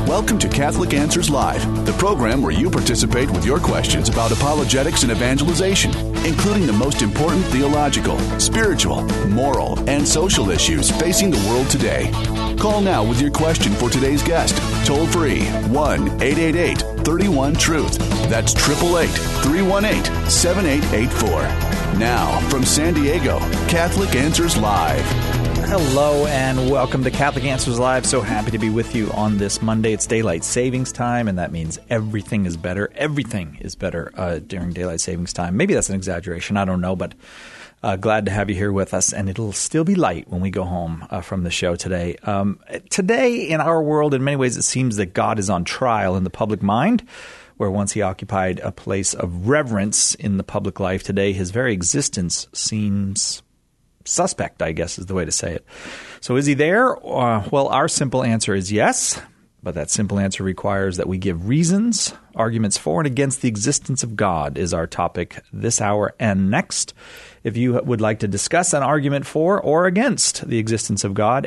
Welcome to Catholic Answers Live, the program where you participate with your questions about apologetics and evangelization, including the most important theological, spiritual, moral, and social issues facing the world today. Call now with your question for today's guest. Toll free 1-888-31-TRUTH. That's 888-318-7884. Now, from San Diego, Catholic Answers Live. Hello and welcome to Catholic Answers Live. So happy to be with you on this Monday. It's daylight savings time, and that means everything is better. Everything is better during daylight savings time. Maybe that's an exaggeration. I don't know, but glad to have you here with us. And it'll still be light when we go home from the show today. Today, in our world, in many ways, it seems that God is on trial in the public mind, where once he occupied a place of reverence in the public life. Today, his very existence seems suspect, I guess is the way to say it. So is he there? Well, our simple answer is yes, but that simple answer requires that we give reasons. Arguments for and against the existence of God is our topic this hour and next. If you would like to discuss an argument for or against the existence of God,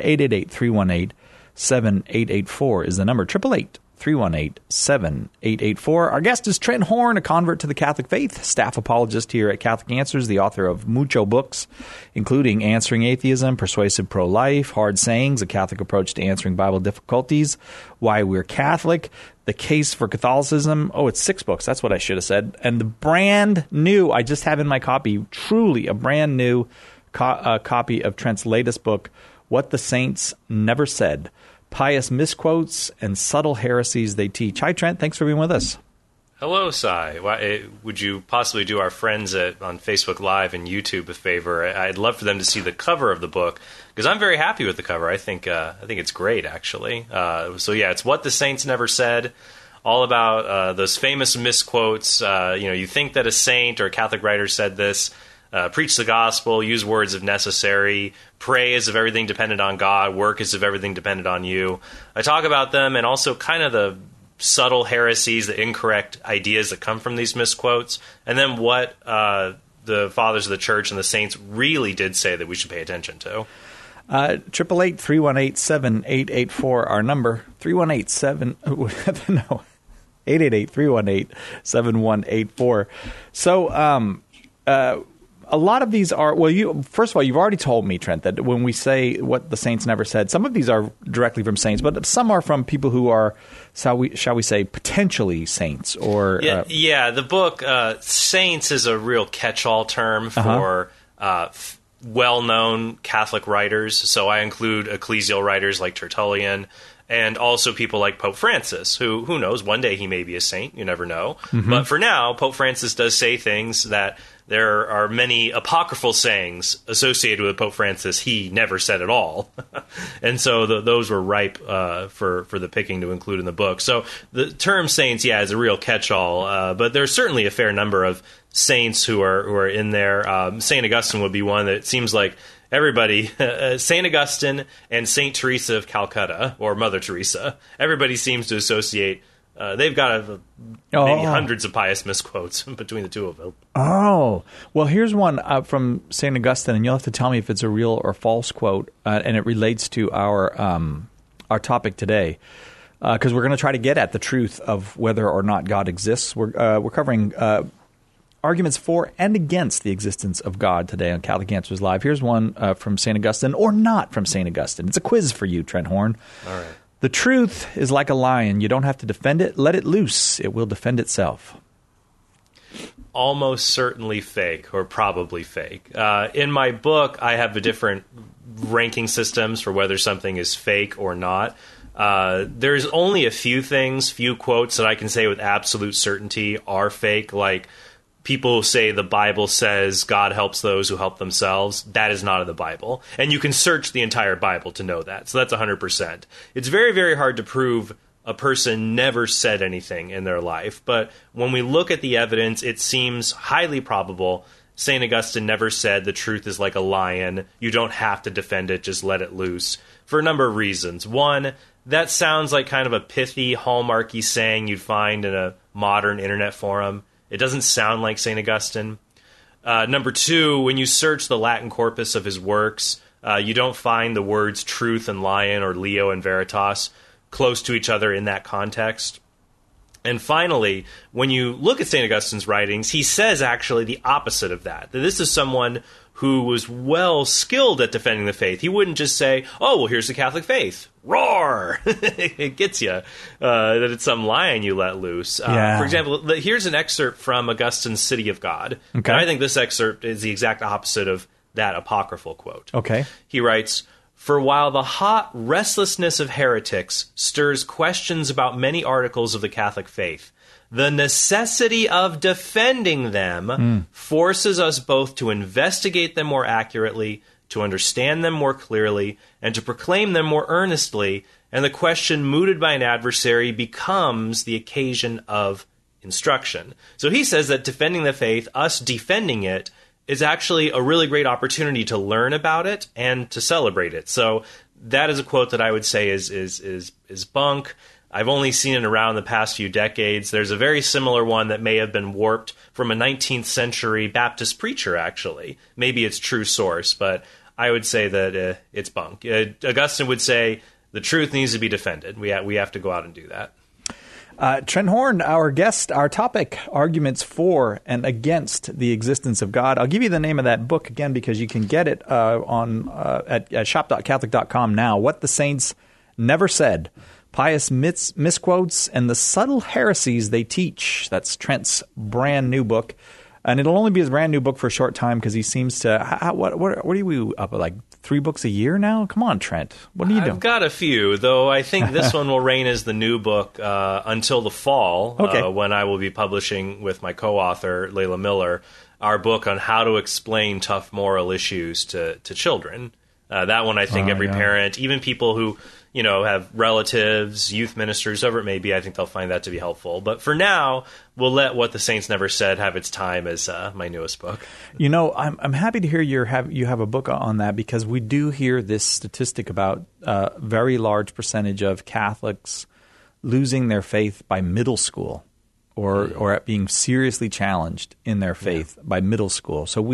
888-318-7884 is the number, 888-318-7884. Our guest is Trent Horn, a convert to the Catholic faith, staff apologist here at Catholic Answers, the author of mucho books, including Answering Atheism, Persuasive Pro-Life, Hard Sayings, A Catholic Approach to Answering Bible Difficulties, Why We're Catholic, The Case for Catholicism. Oh, it's 6 books. That's what I should have said. And the brand new, I just have in my copy, truly a brand new copy of Trent's latest book, What the Saints Never Said, Pious Misquotes and Subtle Heresies They Teach. Hi, Trent. Thanks for being with us. Hello, Cy. Would you possibly do our friends on Facebook Live and YouTube a favor? I'd love for them to see the cover of the book, because I'm very happy with the cover. I think it's great, actually. So, yeah, it's What the Saints Never Said, all about those famous misquotes. You think that a saint or a Catholic writer said this. Preach the gospel, use words if necessary, pray as if everything depended on God, work as if everything depended on you. I talk about them and also kind of the subtle heresies, the incorrect ideas that come from these misquotes, and then what the fathers of the church and the saints really did say that we should pay attention to. 888-318-7884, our number, 888-318-7184. So, a lot of these are, first of all, you've already told me, Trent, that when we say what the saints never said, some of these are directly from saints, but some are from people who are, shall we say, potentially saints. Or the book, saints is a real catch-all term for well-known Catholic writers. So I include ecclesial writers like Tertullian, and also people like Pope Francis, who knows, one day he may be a saint, you never know. Mm-hmm. But for now, Pope Francis does say things that there are many apocryphal sayings associated with Pope Francis he never said at all. And so those were ripe for the picking to include in the book. So the term saints, is a real catch-all, but there's certainly a fair number of saints who are in there. St. Augustine would be one that seems like everybody, St. Augustine and St. Teresa of Calcutta, or Mother Teresa, everybody seems to associate. They've got maybe hundreds of pious misquotes between the two of them. Oh, well, here's one from St. Augustine, and you'll have to tell me if it's a real or false quote, and it relates to our topic today, because we're going to try to get at the truth of whether or not God exists. We're covering arguments for and against the existence of God today on Catholic Answers Live. Here's one from St. Augustine, or not from St. Augustine. It's a quiz for you, Trent Horn. All right. The truth is like a lion. You don't have to defend it. Let it loose. It will defend itself. Almost certainly fake, or probably fake. In my book, I have the different ranking systems for whether something is fake or not. There's only a few quotes that I can say with absolute certainty are fake, like people say the Bible says God helps those who help themselves. That is not in the Bible. And you can search the entire Bible to know that. So that's 100%. It's very, very hard to prove a person never said anything in their life. But when we look at the evidence, it seems highly probable. St. Augustine never said the truth is like a lion. You don't have to defend it. Just let it loose. For a number of reasons. One, that sounds like kind of a pithy, hallmarky saying you'd find in a modern internet forum. It doesn't sound like St. Augustine. Number two, when you search the Latin corpus of his works, you don't find the words truth and lion or Leo and veritas. close to each other in that context. And finally, when you look at St. Augustine's writings, he says actually the opposite of that. That this is someone who was well skilled at defending the faith. He wouldn't just say, oh, well, here's the Catholic faith. Roar! It gets you. That it's some lion you let loose. For example, here's an excerpt from Augustine's City of God. Okay. And I think this excerpt is the exact opposite of that apocryphal quote. Okay. He writes, "For while the hot restlessness of heretics stirs questions about many articles of the Catholic faith, the necessity of defending them forces us both to investigate them more accurately, to understand them more clearly, and to proclaim them more earnestly, and the question mooted by an adversary becomes the occasion of instruction." So he says that defending the faith, us defending it, is actually a really great opportunity to learn about it and to celebrate it. So that is a quote that I would say is bunk. I've only seen it around the past few decades. There's a very similar one that may have been warped from a 19th century Baptist preacher, actually. Maybe it's true source, but I would say that it's bunk. Augustine would say the truth needs to be defended. We have to go out and do that. Trent Horn, our guest, our topic, arguments for and against the existence of God. I'll give you the name of that book again because you can get it at shop.catholic.com now. What the Saints Never Said. Pious Misquotes and the Subtle Heresies They Teach. That's Trent's brand new book. And it'll only be his brand new book for a short time because he seems to... What are you up at, like 3 books a year now? Come on, Trent. What are you doing? I've got a few, though I think this one will reign as the new book until the fall, when I will be publishing with my co-author, Layla Miller, our book on how to explain tough moral issues to children. That one, I think every parent, even people who... have relatives, youth ministers, whoever it may be, I think they'll find that to be helpful. But for now, we'll let What the Saints Never Said have its time as my newest book. I'm happy to hear you have a book on that because we do hear this statistic about a very large percentage of Catholics losing their faith by middle school or at being seriously challenged in their faith by middle school. So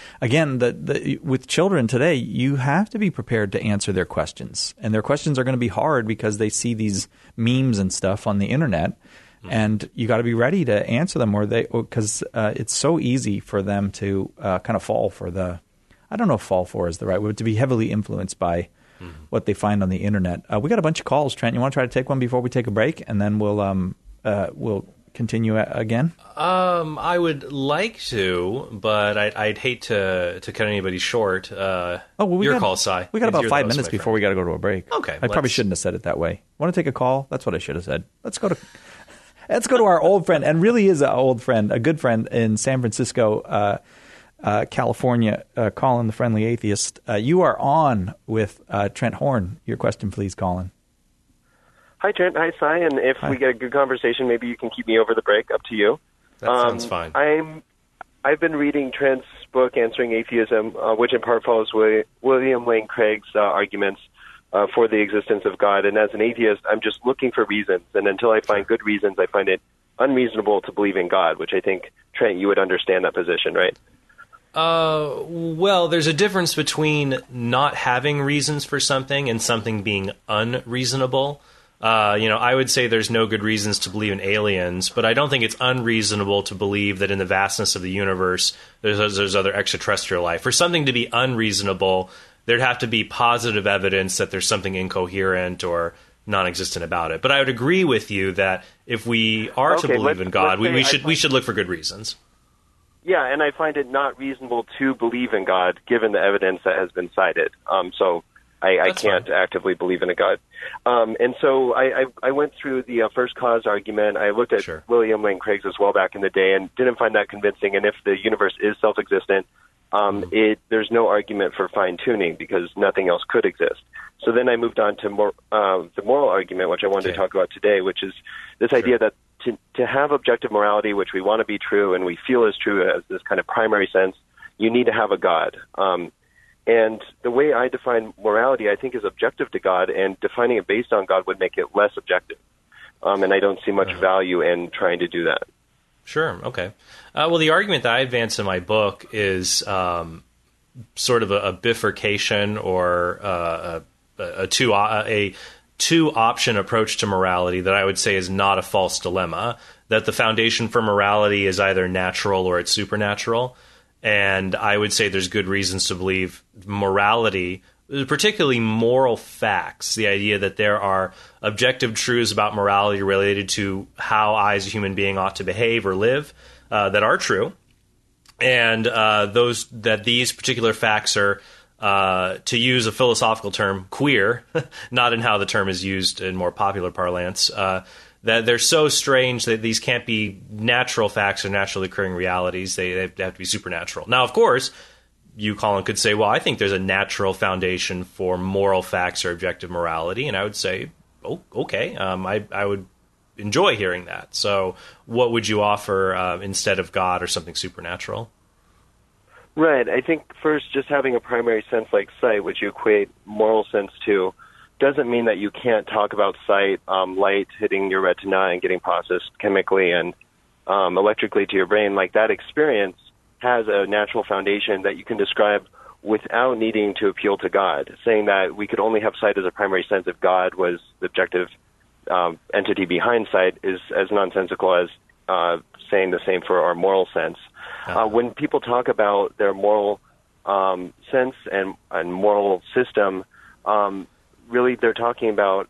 with children today, you have to be prepared to answer their questions. And their questions are going to be hard because they see these memes and stuff on the internet. And you got to be ready to answer them because it's so easy for them to kind of fall for I don't know if fall for is the right word, to be heavily influenced by what they find on the internet. We got a bunch of calls, Trent. You want to try to take one before we take a break? And then we'll continue again? I would like to, but I'd hate to cut anybody short. Your call, Si. We got about 5 minutes before we got to go to a break. Okay. I probably shouldn't have said it that way. Want to take a call? That's what I should have said. Let's go to our old friend, and really is an old friend, a good friend in San Francisco, California, Colin, the Friendly Atheist. You are on with Trent Horn. Your question, please, Colin. Hi, Trent. Hi, Si. And if we get a good conversation, maybe you can keep me over the break. Up to you. That sounds fine. I've been reading Trent's book, Answering Atheism, which in part follows William Lane Craig's arguments for the existence of God. And as an atheist, I'm just looking for reasons. And until I find good reasons, I find it unreasonable to believe in God, which I think, Trent, you would understand that position, right? Well, there's a difference between not having reasons for something and something being unreasonable. I would say there's no good reasons to believe in aliens, but I don't think it's unreasonable to believe that in the vastness of the universe, there's other extraterrestrial life. For something to be unreasonable, there'd have to be positive evidence that there's something incoherent or non-existent about it. But I would agree with you that if we are to believe in God, we should look for good reasons. Yeah, and I find it not reasonable to believe in God given the evidence that has been cited. So I can't actively believe in a God. And so I went through the first cause argument. I looked at William Lane Craig's as well back in the day and didn't find that convincing. And if the universe is self-existent, there's no argument for fine-tuning because nothing else could exist. So then I moved on to the moral argument, which I wanted to talk about today, which is this idea that to have objective morality, which we want to be true and we feel is true as this kind of primary sense, you need to have a God. And the way I define morality, I think, is objective to God, and defining it based on God would make it less objective. And I don't see much value in trying to do that. Sure. Okay. Well, the argument that I advance in my book is sort of a bifurcation or a two-option approach to morality that I would say is not a false dilemma, that the foundation for morality is either natural or it's supernatural. And I would say there's good reasons to believe morality, particularly moral facts, the idea that there are objective truths about morality related to how I as a human being ought to behave or live, that are true. And these particular facts are, to use a philosophical term, queer, not in how the term is used in more popular parlance, that they're so strange that these can't be natural facts or naturally occurring realities. They have to be supernatural. Now, of course, you, Colin, could say, well, I think there's a natural foundation for moral facts or objective morality. And I would say, oh, okay, I would enjoy hearing that. So what would you offer instead of God or something supernatural? Right. I think first, just having a primary sense like sight, which you equate moral sense to, doesn't mean that you can't talk about sight, light hitting your retina and getting processed chemically and electrically to your brain. Like, that experience has a natural foundation that you can describe without needing to appeal to God. Saying that we could only have sight as a primary sense if God was the objective entity behind sight is as nonsensical as saying the same for our moral sense. When people talk about their moral sense and moral system, really they're talking about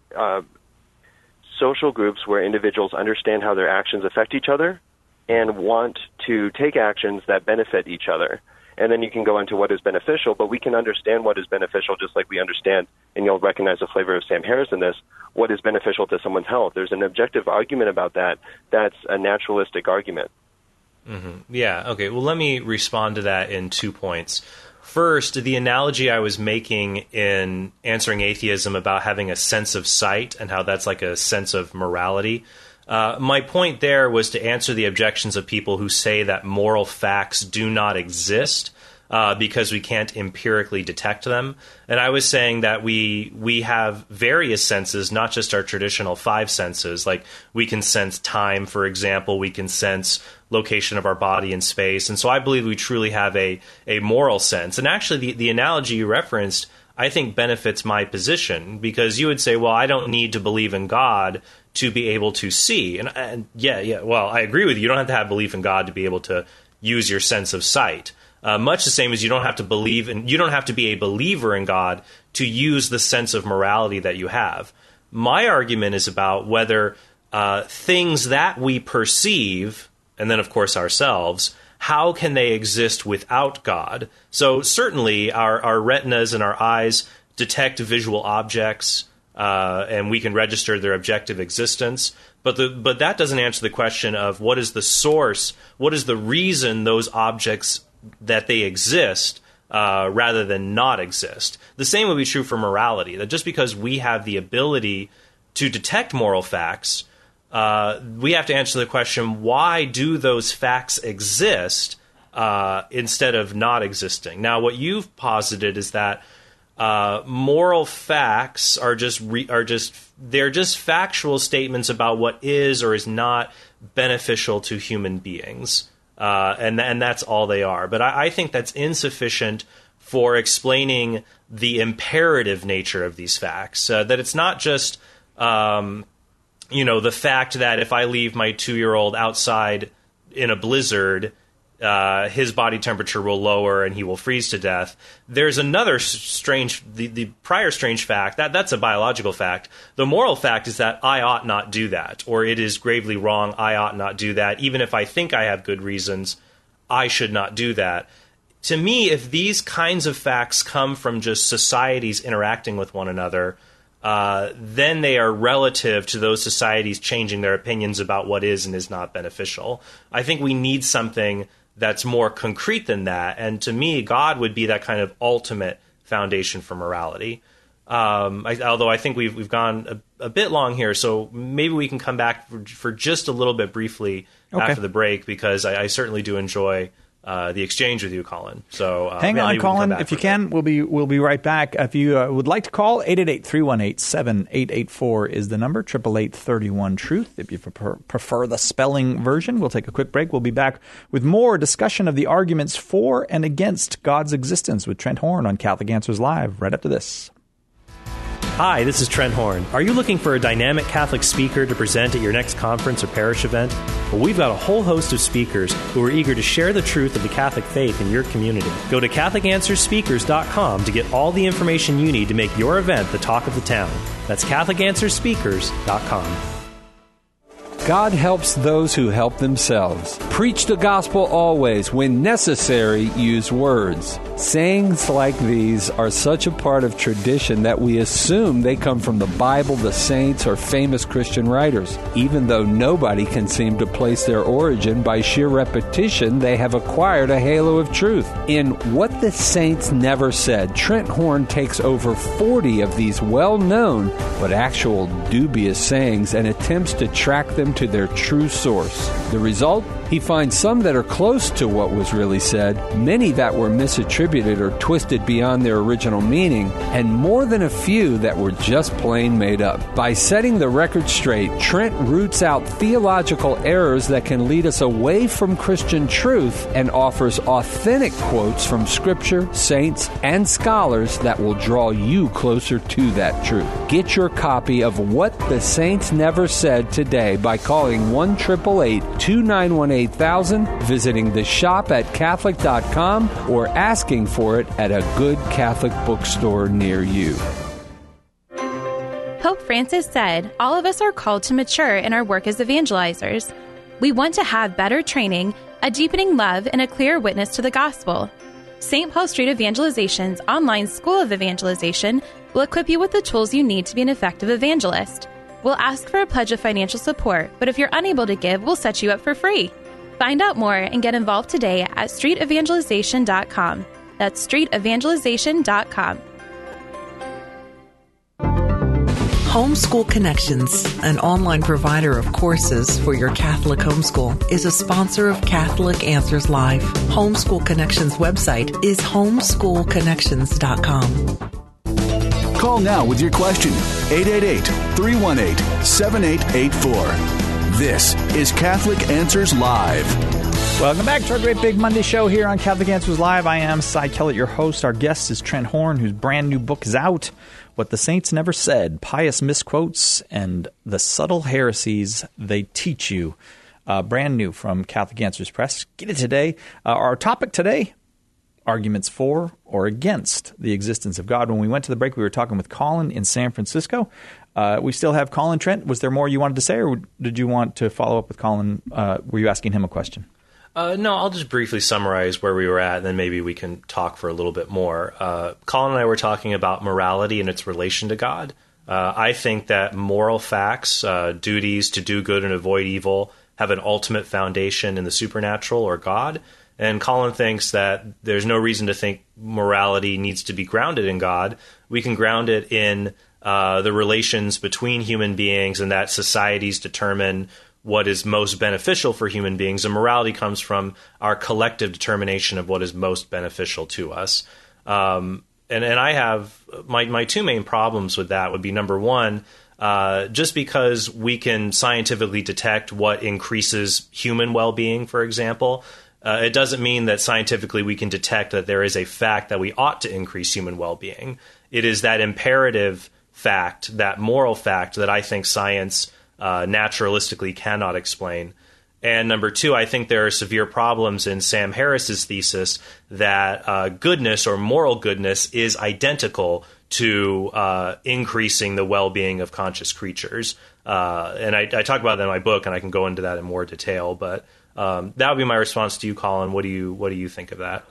social groups where individuals understand how their actions affect each other and want to take actions that benefit each other. And then you can go into what is beneficial, but we can understand what is beneficial just like we understand, and you'll recognize the flavor of Sam Harris in this, what is beneficial to someone's health. There's an objective argument about that. That's a naturalistic argument. Mm-hmm. Yeah, okay. Well, let me respond to that in 2 points. First, the analogy I was making in answering atheism about having a sense of sight and how that's like a sense of morality. My point there was to answer the objections of people who say that moral facts do not exist because we can't empirically detect them. And I was saying that we have various senses, not just our traditional 5 senses. Like, we can sense time, for example. We can sense location of our body in space. And so I believe we truly have a moral sense. And actually, the analogy you referenced, I think, benefits my position, because you would say, well, I don't need to believe in God to be able to see. And yeah, well, I agree with you. You don't have to have belief in God to be able to use your sense of sight. Much the same as you don't have to be a believer in God to use the sense of morality that you have. My argument is about whether things that we perceive, and then, of course, ourselves, how can they exist without God? So certainly our retinas and our eyes detect visual objects, and we can register their objective existence. But that doesn't answer the question of what is the source, what is the reason those objects that they exist rather than not exist. The same would be true for morality, that just because we have the ability to detect moral facts, we have to answer the question, why do those facts exist instead of not existing? Now, what you've posited is that moral facts are just factual statements about what is or is not beneficial to human beings. And that's all they are. But I think that's insufficient for explaining the imperative nature of these facts. That it's not just, the fact that if I leave my 2-year-old outside in a blizzard, his body temperature will lower and he will freeze to death. There's another strange, the prior strange fact, that's a biological fact. The moral fact is that I ought not do that, or it is gravely wrong, I ought not do that. Even if I think I have good reasons, I should not do that. To me, if these kinds of facts come from just societies interacting with one another, then they are relative to those societies changing their opinions about what is and is not beneficial. I think we need something that's more concrete than that. And to me, God would be that kind of ultimate foundation for morality. Although I think we've gone a bit long here, so maybe we can come back for just a little bit briefly after the break, because I certainly do enjoy the exchange with you, Colin. So hang on, Colin, if you can. We'll be right back. If you would like to call, 888-318-7884 is the number, 888-31-TRUTH. If you prefer the spelling version, we'll take a quick break. We'll be back with more discussion of the arguments for and against God's existence with Trent Horn on Catholic Answers Live right after this. Hi, this is Trent Horn. Are you looking for a dynamic Catholic speaker to present at your next conference or parish event? Well, we've got a whole host of speakers who are eager to share the truth of the Catholic faith in your community. Go to CatholicAnswersSpeakers.com to get all the information you need to make your event the talk of the town. That's CatholicAnswersSpeakers.com. God helps those who help themselves. Preach the gospel always. When necessary, use words. Sayings like these are such a part of tradition that we assume they come from the Bible, the saints, or famous Christian writers. Even though nobody can seem to place their origin, by sheer repetition, they have acquired a halo of truth. In What the Saints Never Said, Trent Horn takes over 40 of these well-known but actual dubious sayings and attempts to track them to their true source. The result? He finds some that are close to what was really said, many that were misattributed or twisted beyond their original meaning, and more than a few that were just plain made up. By setting the record straight, Trent roots out theological errors that can lead us away from Christian truth and offers authentic quotes from Scripture, saints, and scholars that will draw you closer to that truth. Get your copy of What the Saints Never Said today by calling 1-888-291-8000, visiting the shop at Catholic.com, or asking for it at a good Catholic bookstore near you. Pope Francis said, all of us are called to mature in our work as evangelizers. We want to have better training, a deepening love, and a clear witness to the gospel. St. Paul Street Evangelization's online School of Evangelization will equip you with the tools you need to be an effective evangelist. We'll ask for a pledge of financial support, but if you're unable to give, we'll set you up for free. Find out more and get involved today at streetevangelization.com. That's streetevangelization.com. Homeschool Connections, an online provider of courses for your Catholic homeschool, is a sponsor of Catholic Answers Live. Homeschool Connections website is homeschoolconnections.com. Call now with your question. 888-318-7884. This is Catholic Answers Live. Welcome back to our great big Monday show here on Catholic Answers Live. I am Cy Kellett, your host. Our guest is Trent Horn, whose brand new book is out, What the Saints Never Said, Pious Misquotes and the Subtle Heresies They Teach You. Brand new from Catholic Answers Press. Get it today. Our topic today, arguments for or against the existence of God. When we went to the break, we were talking with Colin in San Francisco. We still have Colin. Trent, was there more you wanted to say, or did you want to follow up with Colin? Were you asking him a question? No, I'll just briefly summarize where we were at, and then maybe we can talk for a little bit more. Colin and I were talking about morality and its relation to God. I think that moral facts, duties to do good and avoid evil, have an ultimate foundation in the supernatural or God. And Colin thinks that there's no reason to think morality needs to be grounded in God. We can ground it in the relations between human beings, and that societies determine what is most beneficial for human beings. And morality comes from our collective determination of what is most beneficial to us. And I have my two main problems with that would be, number one, just because we can scientifically detect what increases human well-being, for example, it doesn't mean that scientifically we can detect that there is a fact that we ought to increase human well-being. It is that imperative fact, that moral fact, that I think science naturalistically cannot explain. And number two, I think there are severe problems in Sam Harris's thesis that goodness or moral goodness is identical to increasing the well-being of conscious creatures. And I talk about that in my book, and I can go into that in more detail. But that would be my response to you, Colin. What do you think of that?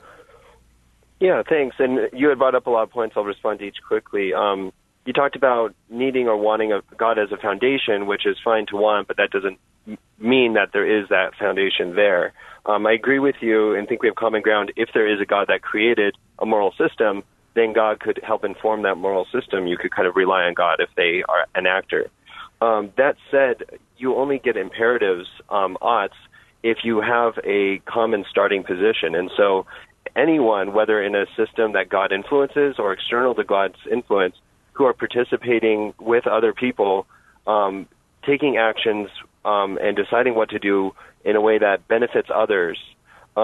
Yeah, thanks. And you had brought up a lot of points. I'll respond to each quickly. You talked about needing or wanting a God as a foundation, which is fine to want, but that doesn't mean that there is that foundation there. I agree with you and think we have common ground. If there is a God that created a moral system, then God could help inform that moral system. You could kind of rely on God if they are an actor. That said, you only get imperatives, oughts, if you have a common starting position. And so anyone, whether in a system that God influences or external to God's influence, who are participating with other people, taking actions and deciding what to do in a way that benefits others,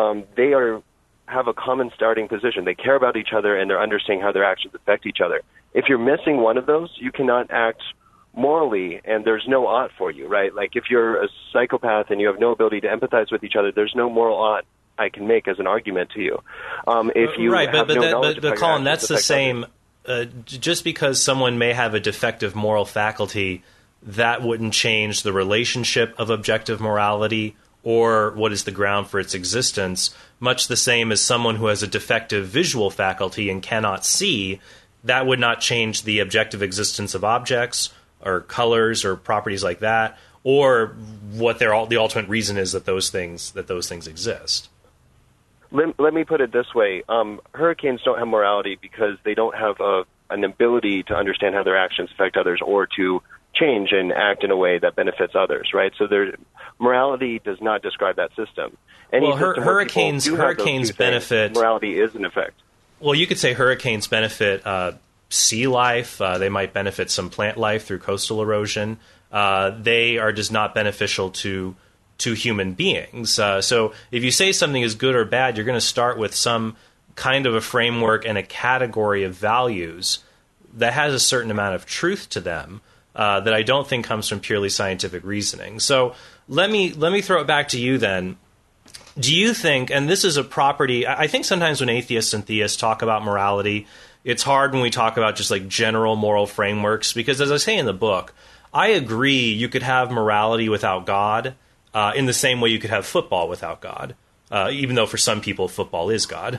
they have a common starting position. They care about each other, and they're understanding how their actions affect each other. If you're missing one of those, you cannot act morally, and there's no ought for you, right? Like if you're a psychopath and you have no ability to empathize with each other, there's no moral ought I can make as an argument to you. If you right, have but Colin, that's the same. Just because someone may have a defective moral faculty, that wouldn't change the relationship of objective morality or what is the ground for its existence. Much the same as someone who has a defective visual faculty and cannot see, that would not change the objective existence of objects or colors or properties like that, or what the ultimate reason is that those things exist. Let me put it this way. Hurricanes don't have morality because they don't have an ability to understand how their actions affect others or to change and act in a way that benefits others, right? So morality does not describe that system. Hurricanes benefit... Morality is an effect. Well, you could say hurricanes benefit sea life. They might benefit some plant life through coastal erosion. They are just not beneficial to human beings. So if you say something is good or bad, you're going to start with some kind of a framework and a category of values that has a certain amount of truth to them that I don't think comes from purely scientific reasoning. So let me throw it back to you then. Do you think, and this is a property, I think sometimes when atheists and theists talk about morality, it's hard when we talk about just like general moral frameworks, because as I say in the book, I agree you could have morality without God in the same way you could have football without God. Even though for some people football is God,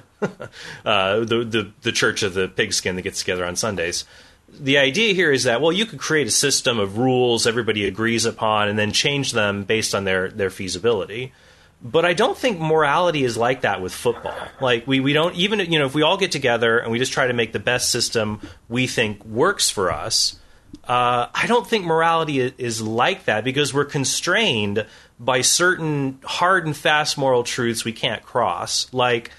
the church of the pigskin that gets together on Sundays. The idea here is that, well, you could create a system of rules everybody agrees upon and then change them based on their feasibility. But I don't think morality is like that with football. Like we don't even, if we all get together and we just try to make the best system we think works for us, I don't think morality is like that, because we're constrained by certain hard and fast moral truths we can't cross. Like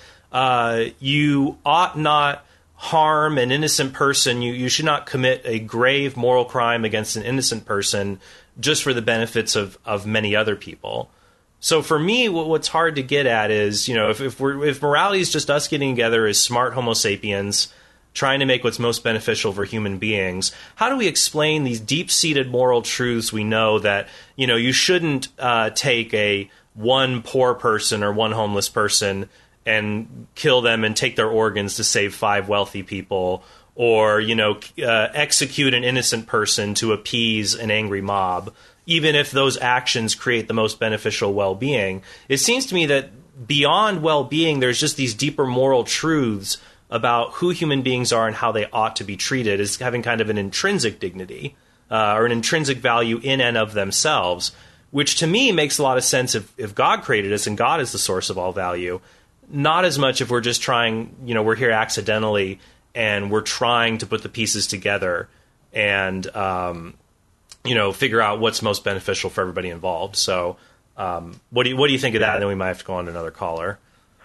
you ought not harm an innocent person. You should not commit a grave moral crime against an innocent person just for the benefits of many other people. So for me, what's hard to get at is, if morality is just us getting together as smart Homo sapiens, trying to make what's most beneficial for human beings, how do we explain these deep-seated moral truths we know that, you shouldn't take one poor person or one homeless person and kill them and take their organs to save 5 wealthy people, or, execute an innocent person to appease an angry mob, even if those actions create the most beneficial well-being. It seems to me that beyond well-being, there's just these deeper moral truths about who human beings are and how they ought to be treated as having kind of an intrinsic dignity or an intrinsic value in and of themselves, which to me makes a lot of sense if God created us and God is the source of all value, not as much if we're just trying, we're here accidentally and we're trying to put the pieces together and, figure out what's most beneficial for everybody involved. So what do you think of that? And then we might have to go on to another caller.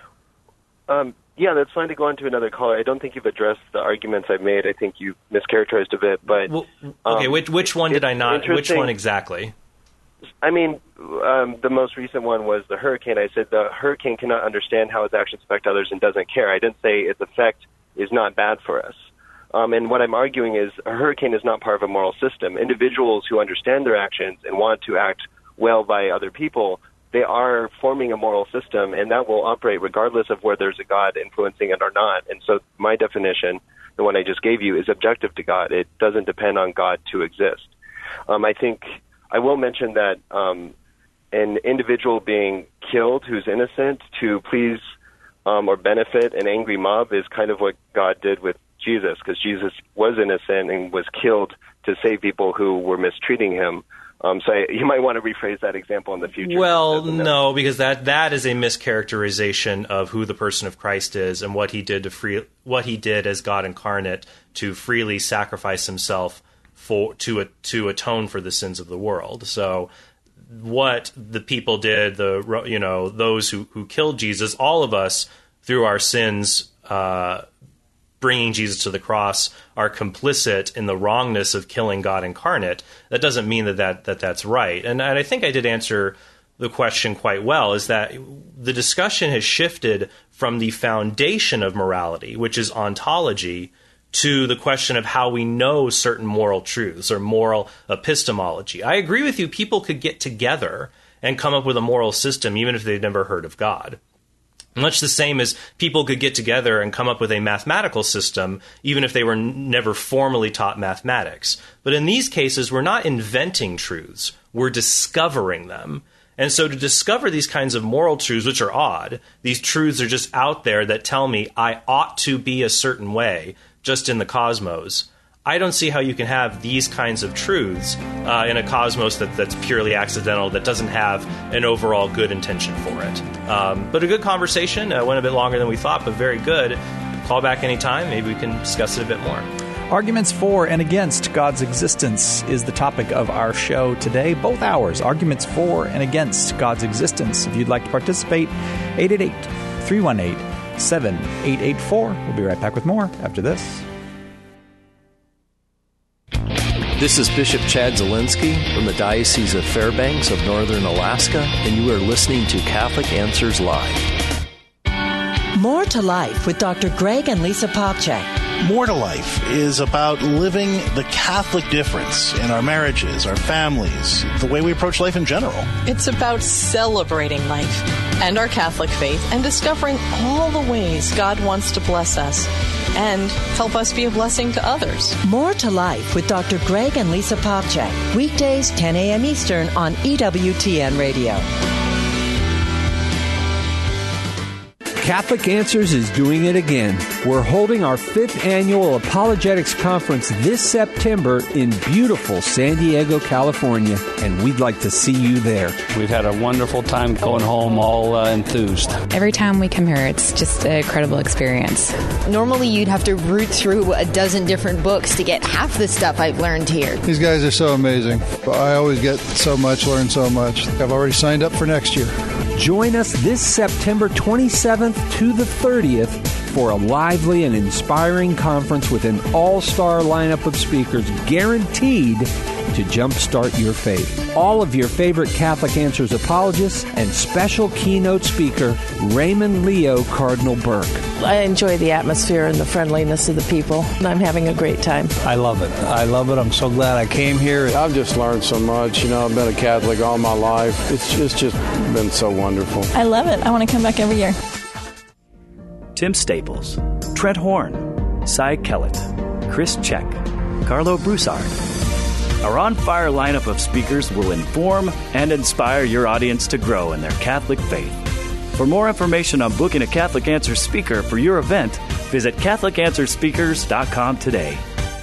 Yeah, that's fine to go on to another caller. I don't think you've addressed the arguments I've made. I think you mischaracterized a bit. But okay, which one did I not? Which one exactly? I mean, the most recent one was the hurricane. I said the hurricane cannot understand how its actions affect others and doesn't care. I didn't say its effect is not bad for us. And what I'm arguing is a hurricane is not part of a moral system. Individuals who understand their actions and want to act well by other people, they are forming a moral system, and that will operate regardless of whether there's a God influencing it or not. And so my definition, the one I just gave you, is objective to God. It doesn't depend on God to exist. I think I will mention that an individual being killed who's innocent to please or benefit an angry mob is kind of what God did with Jesus, because Jesus was innocent and was killed to save people who were mistreating him. So you might want to rephrase that example in the future. Well, no, because that is a mischaracterization of who the person of Christ is and what he did as God incarnate to freely sacrifice himself to atone for the sins of the world. So what the people did, those who killed Jesus, all of us through our sins, bringing Jesus to the cross, are complicit in the wrongness of killing God incarnate. That doesn't mean that's right. And I think I did answer the question quite well, is that the discussion has shifted from the foundation of morality, which is ontology, to the question of how we know certain moral truths or moral epistemology. I agree with you. People could get together and come up with a moral system even if they've never heard of God. Much the same as people could get together and come up with a mathematical system even if they were never formally taught mathematics. But in these cases, we're not inventing truths. We're discovering them. And so to discover these kinds of moral truths, which are odd, these truths are just out there that tell me I ought to be a certain way just in the cosmos. I don't see how you can have these kinds of truths in a cosmos that's purely accidental, that doesn't have an overall good intention for it. But a good conversation. Went a bit longer than we thought, but very good. Call back anytime. Maybe we can discuss it a bit more. Arguments for and against God's existence is the topic of our show today. Both hours, arguments for and against God's existence. If you'd like to participate, 888-318-7884. We'll be right back with more after this. This is Bishop Chad Zielinski from the Diocese of Fairbanks of Northern Alaska, and you are listening to Catholic Answers Live. More to Life with Dr. Greg and Lisa Popcak. More to Life is about living the Catholic difference in our marriages, our families, the way we approach life in general. It's about celebrating life and our Catholic faith and discovering all the ways God wants to bless us and help us be a blessing to others. More to Life with Dr. Greg and Lisa Popcak. Weekdays, 10 a.m. Eastern on EWTN Radio. Catholic Answers is doing it again. We're holding our 5th annual Apologetics Conference this September in beautiful San Diego, California, and we'd like to see you there. We've had a wonderful time going home all enthused. Every time we come here, it's just an incredible experience. Normally, you'd have to root through a dozen different books to get half the stuff I've learned here. These guys are so amazing. I always get so much, learn so much. I've already signed up for next year. Join us this September 27th to the 30th for a lively and inspiring conference with an all-star lineup of speakers guaranteed to jumpstart your faith. All of your favorite Catholic Answers apologists and special keynote speaker Raymond Leo Cardinal Burke. I enjoy the atmosphere and the friendliness of the people, and I'm having a great time. I love it. I love it. I'm so glad I came here. I've just learned so much. I've been a Catholic all my life. It's just been so wonderful. I love it. I want to come back every year. Tim Staples, Trent Horn, Cy Kellett, Chris Check, Carlo Broussard. Our on-fire lineup of speakers will inform and inspire your audience to grow in their Catholic faith. For more information on booking a Catholic Answers speaker for your event, visit CatholicAnswersSpeakers.com today.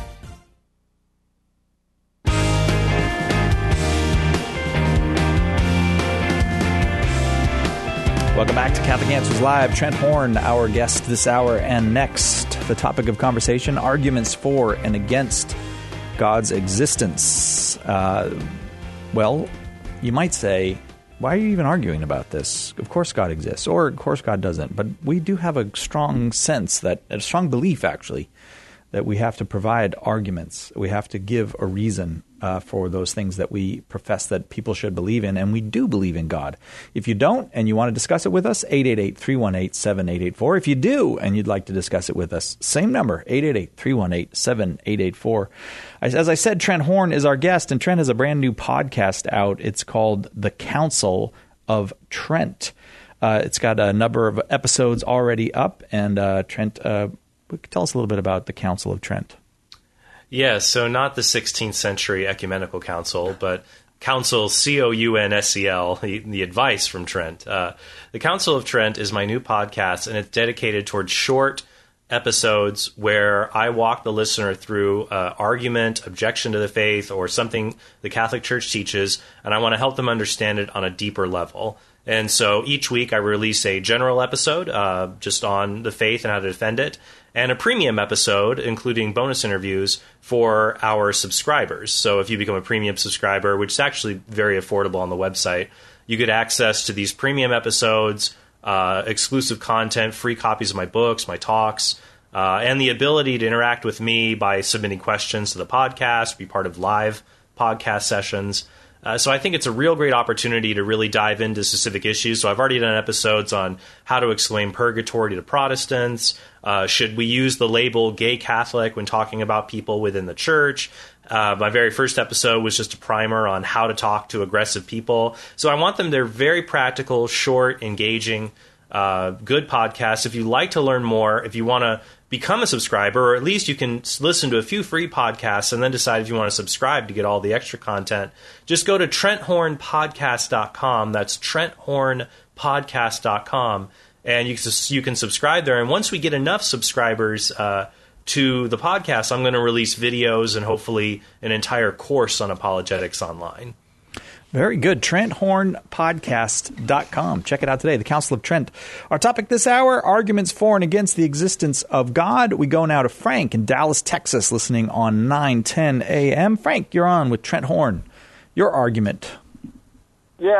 Welcome back to Catholic Answers Live. Trent Horn, our guest this hour and next. The topic of conversation, arguments for and against God's existence. Well, you might say, why are you even arguing about this? Of course God exists, or of course God doesn't. But we do have a strong sense, a strong belief actually, that we have to provide arguments. We have to give a reason for those things that we profess that people should believe in, and we do believe in God. If you don't and you want to discuss it with us, 888-318-7884. If you do and you'd like to discuss it with us, same number, 888-318-7884. As I said, Trent Horn is our guest, and Trent has a brand new podcast out. It's called The Council of Trent. It's got a number of episodes already up, and Trent, tell us a little bit about the Council of Trent. Yeah, so not the 16th century ecumenical council, but Council, C-O-U-N-S-E-L, the advice from Trent. The Council of Trent is my new podcast, and it's dedicated towards short episodes where I walk the listener through argument, objection to the faith, or something the Catholic Church teaches, and I want to help them understand it on a deeper level. And so each week I release a general episode just on the faith and how to defend it, and a premium episode, including bonus interviews for our subscribers. So if you become a premium subscriber, which is actually very affordable on the website, you get access to these premium episodes, exclusive content, free copies of my books, my talks, and the ability to interact with me by submitting questions to the podcast, be part of live podcast sessions. So I think it's a real great opportunity to really dive into specific issues. So I've already done episodes on how to explain purgatory to Protestants. Should we use the label gay Catholic when talking about people within the church? My very first episode was just a primer on how to talk to aggressive people. So I want them, they're very practical, short, engaging, good podcasts. If you'd like to learn more, if you want to become a subscriber, or at least you can listen to a few free podcasts and then decide if you want to subscribe to get all the extra content, just go to TrentHornPodcast.com. That's TrentHornPodcast.com. And you can subscribe there. And once we get enough subscribers to the podcast, I'm going to release videos and hopefully an entire course on apologetics online. Very good. TrentHornPodcast.com. Check it out today. The Council of Trent. Our topic this hour, arguments for and against the existence of God. We go now to Frank in Dallas, Texas, listening on 910 AM. Frank, you're on with Trent Horn. Your argument. Yeah,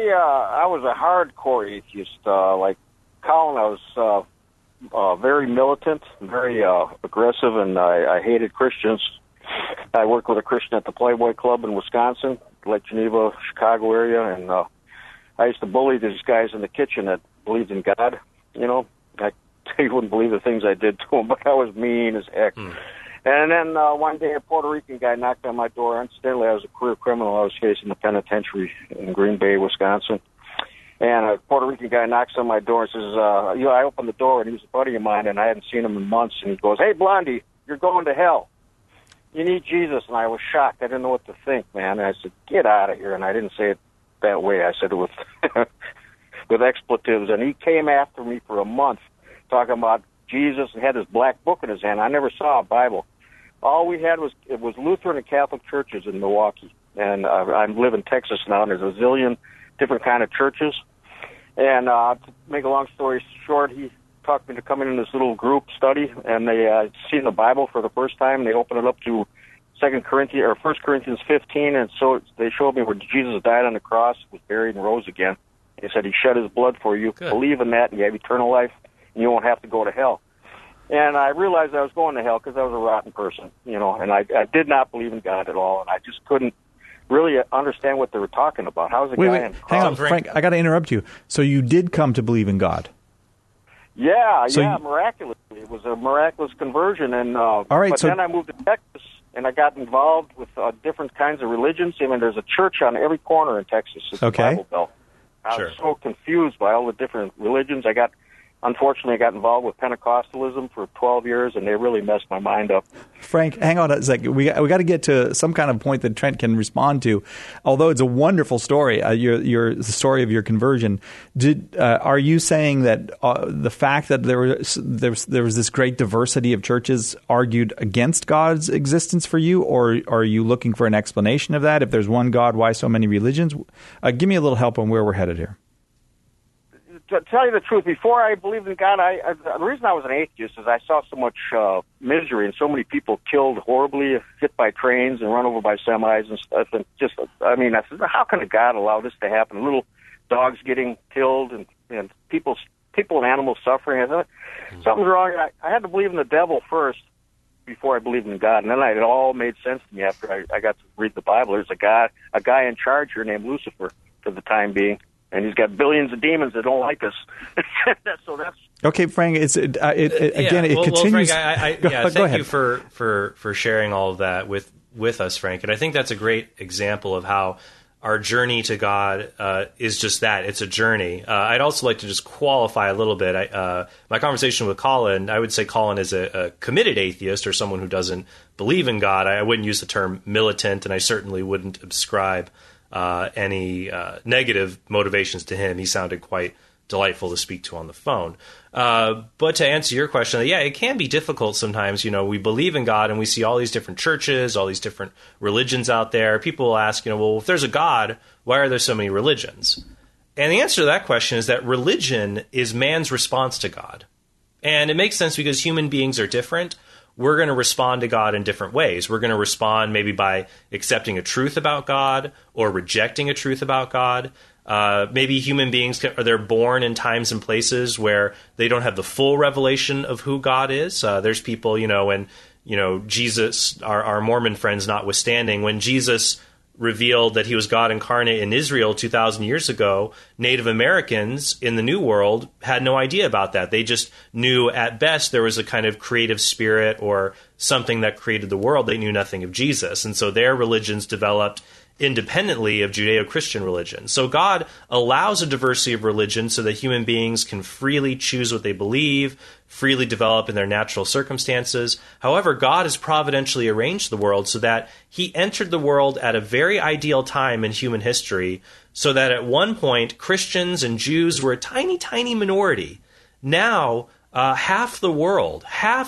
I was a hardcore atheist. Like Colin, I was very militant, very aggressive, and I hated Christians. I worked with a Christian at the Playboy Club in Wisconsin, Lake Geneva, Chicago area, and I used to bully these guys in the kitchen that believed in God. You know, you wouldn't believe the things I did to them, but I was mean as heck. And then one day a Puerto Rican guy knocked on my door. Incidentally, I was a career criminal. I was facing the penitentiary in Green Bay, Wisconsin. And a Puerto Rican guy knocks on my door and says, I opened the door, and he was a buddy of mine, and I hadn't seen him in months. And he goes, "Hey, Blondie, you're going to hell. You need Jesus." And I was shocked. I didn't know what to think, man. And I said, "Get out of here." And I didn't say it that way. I said it with expletives. And he came after me for a month talking about Jesus and had this black book in his hand. I never saw a Bible. All we had was Lutheran and Catholic churches in Milwaukee. And I live in Texas now, and there's a zillion different kind of churches. And to make a long story short, he talked me to come in this little group study, and they seen the Bible for the first time. They opened it up to 1 Corinthians 15, and so they showed me where Jesus died on the cross, was buried, and rose again. He said he shed his blood for you. Good. Believe in that, and you have eternal life, and you won't have to go to hell. And I realized I was going to hell because I was a rotten person, you know, and I did not believe in God at all, and I just couldn't really understand what they were talking about. How's a guy in hang on, Frank, I got to interrupt you. So you did come to believe in God? Yeah, miraculously. It was a miraculous conversion, and all right, but then I moved to Texas, and I got involved with different kinds of religions. I mean, there's a church on every corner in Texas. It's a Bible Belt. I was so confused by all the different religions. Unfortunately, I got involved with Pentecostalism for 12 years, and they really messed my mind up. Frank, hang on a second. We got to get to some kind of point that Trent can respond to. Although it's a wonderful story, the story of your conversion. Are you saying that the fact that there was this great diversity of churches argued against God's existence for you, or are you looking for an explanation of that? If there's one God, why so many religions? Give me a little help on where we're headed here. To tell you the truth, before I believed in God, the reason I was an atheist is I saw so much misery and so many people killed horribly, hit by trains and run over by semis and stuff. And I said, how can a God allow this to happen? Little dogs getting killed and people and animals suffering. I thought something's wrong. I had to believe in the devil first before I believed in God, and then it all made sense to me after I got to read the Bible. There's a guy in charge here named Lucifer for the time being. And he's got billions of demons that don't like us. So that's okay, Frank. It continues. Frank, thank you for sharing all of that with us, Frank. And I think that's a great example of how our journey to God is just that. It's a journey. I'd also like to just qualify a little bit. My conversation with Colin, I would say Colin is a committed atheist or someone who doesn't believe in God. I wouldn't use the term militant, and I certainly wouldn't ascribe any negative motivations to him. He sounded quite delightful to speak to on the phone. But to answer your question, it can be difficult sometimes. You know, we believe in God and we see all these different churches, all these different religions out there. People will ask, well, if there's a God, why are there so many religions? And the answer to that question is that religion is man's response to God. And it makes sense because human beings are different. We're going to respond to God in different ways. We're going to respond maybe by accepting a truth about God or rejecting a truth about God. Maybe human beings they're born in times and places where they don't have the full revelation of who God is. There's people, when Jesus, our Mormon friends notwithstanding, when Jesus revealed that he was God incarnate in Israel 2,000 years ago, Native Americans in the New World had no idea about that. They just knew at best there was a kind of creative spirit or something that created the world. They knew nothing of Jesus. And so their religions developed independently of Judeo-Christian religion. So God allows a diversity of religion so that human beings can freely choose what they believe, freely develop in their natural circumstances. However, God has providentially arranged the world so that he entered the world at a very ideal time in human history, so that at one point Christians and Jews were a tiny, tiny minority. Now, half the world,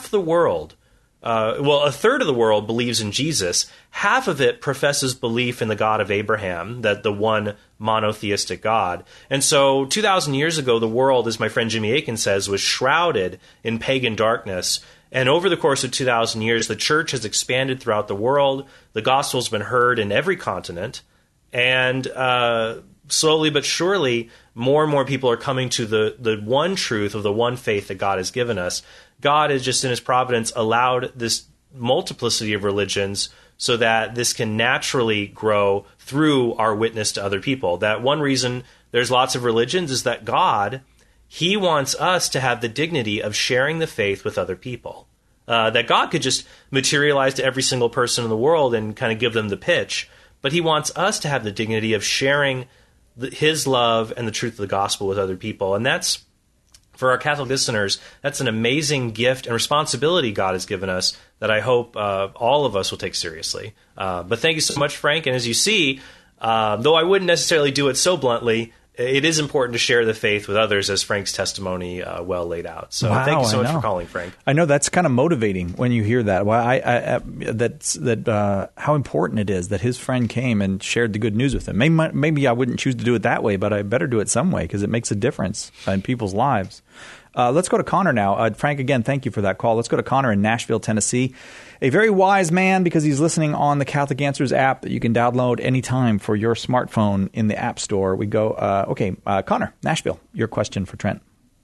a third of the world believes in Jesus. Half of it professes belief in the God of Abraham, that the one monotheistic God. And so 2,000 years ago, the world, as my friend Jimmy Akin says, was shrouded in pagan darkness. And over the course of 2,000 years, the church has expanded throughout the world. The gospel's been heard in every continent. And slowly but surely, more and more people are coming to the one truth of the one faith that God has given us. God has just in his providence allowed this multiplicity of religions so that this can naturally grow through our witness to other people. That one reason there's lots of religions is that God, he wants us to have the dignity of sharing the faith with other people. That God could just materialize to every single person in the world and kind of give them the pitch, but he wants us to have the dignity of sharing his love and the truth of the gospel with other people. And that's, for our Catholic listeners, that's an amazing gift and responsibility God has given us that I hope all of us will take seriously. But thank you so much, Frank. And as you see, though I wouldn't necessarily do it so bluntly, it is important to share the faith with others, as Frank's testimony well laid out. So thank you so much for calling, Frank. I know that's kind of motivating when you hear that. Well, how important it is that his friend came and shared the good news with him. Maybe I wouldn't choose to do it that way, but I better do it some way because it makes a difference in people's lives. Let's go to Connor now. Frank, again, thank you for that call. Let's go to Connor in Nashville, Tennessee. A very wise man because he's listening on the Catholic Answers app that you can download anytime for your smartphone in the App Store. We go, Connor, Nashville, your question for Trent.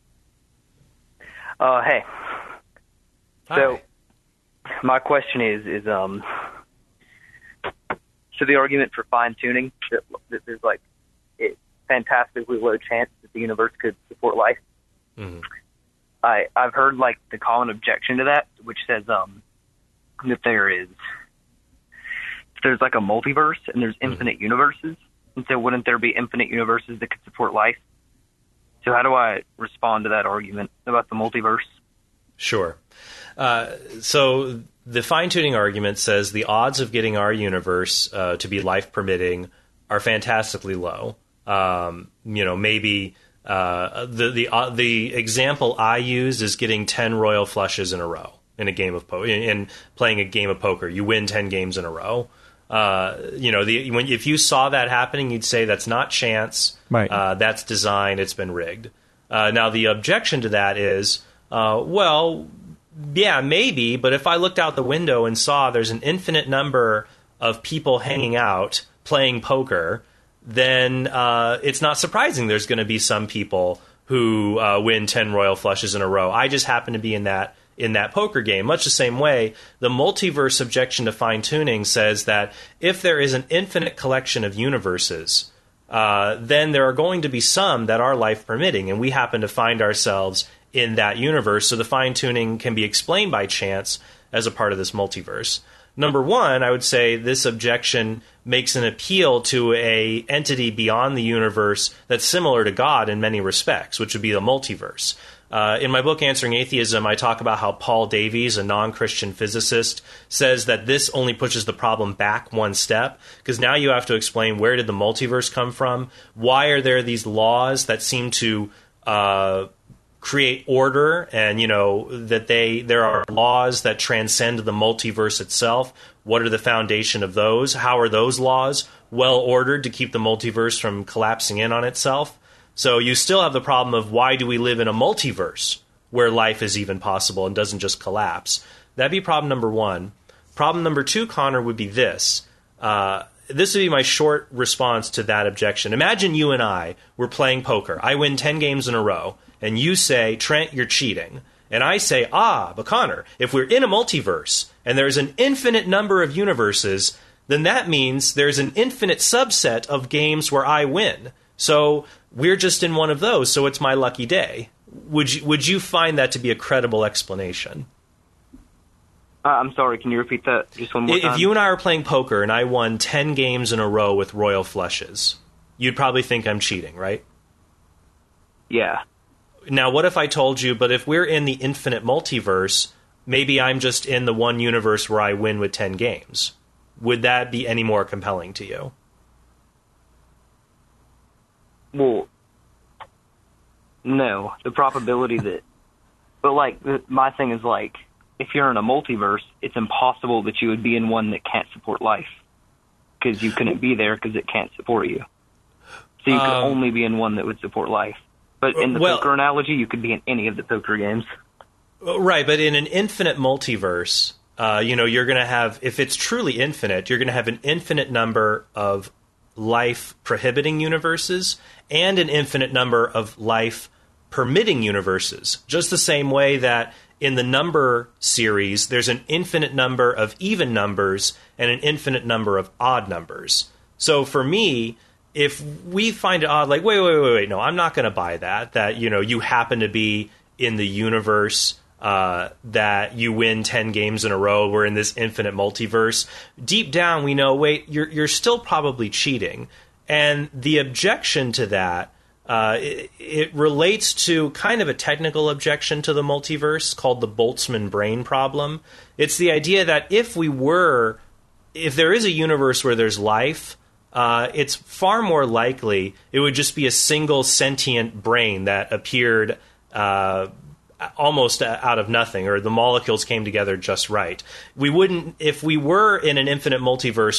Hey. Hi. So my question is so the argument for fine-tuning, that there's like a fantastically low chance that the universe could support life. Mm-hmm. I've heard like the common objection to that, which says that there's like a multiverse and there's infinite universes, and so wouldn't there be infinite universes that could support life? So how do I respond to that argument about the multiverse? Sure. So the fine-tuning argument says the odds of getting our universe to be life-permitting are fantastically low. Maybe the example I used is getting 10 royal flushes in a row in a game of in playing a game of poker. You win 10 games in a row. If you saw that happening, you'd say that's not chance. Right. That's design. It's been rigged. Now the objection to that is, yeah, maybe, but if I looked out the window and saw there's an infinite number of people hanging out playing poker, then it's not surprising there's going to be some people who win 10 royal flushes in a row. I just happen to be in that poker game. Much the same way, the multiverse objection to fine-tuning says that if there is an infinite collection of universes, then there are going to be some that are life-permitting, and we happen to find ourselves in that universe, so the fine-tuning can be explained by chance as a part of this multiverse. Number one, I would say this objection makes an appeal to a entity beyond the universe that's similar to God in many respects, which would be the multiverse. In my book, Answering Atheism, I talk about how Paul Davies, a non-Christian physicist, says that this only pushes the problem back one step, because now you have to explain, where did the multiverse come from? Why are there these laws that seem to create order, and that there are laws that transcend the multiverse itself? What are the foundation of those? How are those laws well ordered to keep the multiverse from collapsing in on itself? So you still have the problem of, why do we live in a multiverse where life is even possible and doesn't just collapse? That'd be problem number one. Problem number two, Connor, would be this. This would be my short response to that objection. Imagine you and I were playing poker. I win 10 games in a row, and you say, Trent, you're cheating. And I say, but Connor, if we're in a multiverse and there's an infinite number of universes, then that means there's an infinite subset of games where I win. So we're just in one of those, so it's my lucky day. Would you find that to be a credible explanation? I'm sorry, can you repeat that just one more time? If you and I were playing poker and I won 10 games in a row with royal flushes, you'd probably think I'm cheating, right? Yeah. Now, what if I told you, but if we're in the infinite multiverse, maybe I'm just in the one universe where I win with 10 games? Would that be any more compelling to you? Well, no. The probability that... But, like, my thing is, like, if you're in a multiverse, it's impossible that you would be in one that can't support life. Because you couldn't be there because it can't support you. So you could only be in one that would support life. But in the poker analogy, you could be in any of the poker games. Right, but in an infinite multiverse, you're going to have, if it's truly infinite, you're going to have an infinite number of life-prohibiting universes and an infinite number of life-permitting universes. Just the same way that in the number series, there's an infinite number of even numbers and an infinite number of odd numbers. So for me, if we find it odd, like, wait, no, I'm not going to buy that, you happen to be in the universe that you win 10 games in a row, we're in this infinite multiverse. Deep down, we know, wait, you're still probably cheating. And the objection to that, it relates to kind of a technical objection to the multiverse called the Boltzmann brain problem. It's the idea that if there is a universe where there's life, it's far more likely it would just be a single sentient brain that appeared almost out of nothing, or the molecules came together just right. If we were in an infinite multiverse,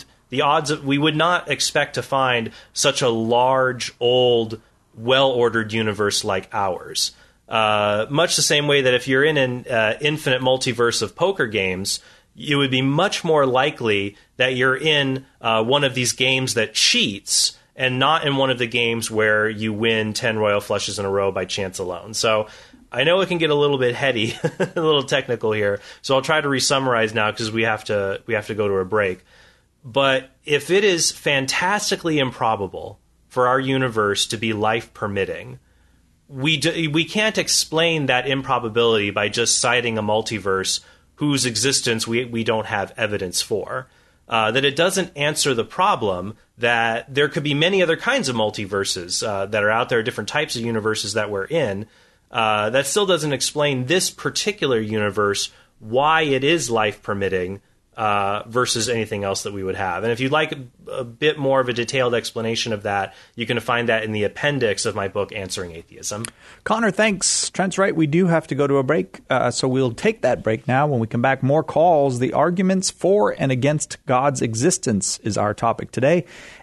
we would not expect to find such a large, old, well-ordered universe like ours. Much the same way that if you're in an infinite multiverse of poker games, it would be much more likely that you're in one of these games that cheats and not in one of the games where you win 10 royal flushes in a row by chance alone. So I know it can get a little bit heady, a little technical here. So I'll try to re-summarize now because we have to go to a break. But if it is fantastically improbable for our universe to be life-permitting, we can't explain that improbability by just citing a multiverse whose existence we don't have evidence for. That it doesn't answer the problem that there could be many other kinds of multiverses that are out there, different types of universes that we're in. That still doesn't explain this particular universe, why it is life-permitting versus anything else that we would have. And if you'd like a bit more of a detailed explanation of that, you can find that in the appendix of my book, Answering Atheism. Connor, thanks. Trent's right. We do have to go to a break, so we'll take that break now. When we come back, more calls. The arguments for and against God's existence is our topic today.